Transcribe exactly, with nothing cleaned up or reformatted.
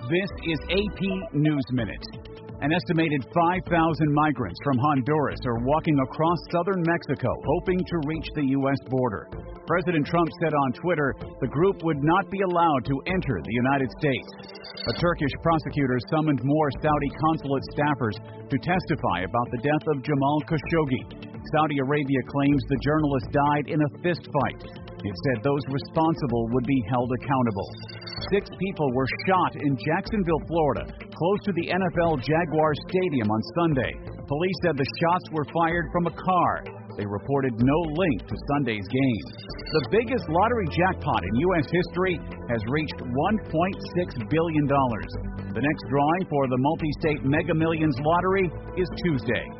This is A P News Minute. An estimated five thousand migrants from Honduras are walking across southern Mexico, hoping to reach the U S border. President Trump said on Twitter the group would not be allowed to enter the United States. A Turkish prosecutor summoned more Saudi consulate staffers to testify about the death of Jamal Khashoggi. Saudi Arabia claims the journalist died in a fistfight. It said those responsible would be held accountable. Six people were shot in Jacksonville, Florida, close to the N F L Jaguars Stadium on Sunday. Police said the shots were fired from a car. They reported no link to Sunday's game. The biggest lottery jackpot in U S history has reached one point six billion dollars. The next drawing for the multi-state Mega Millions lottery is Tuesday.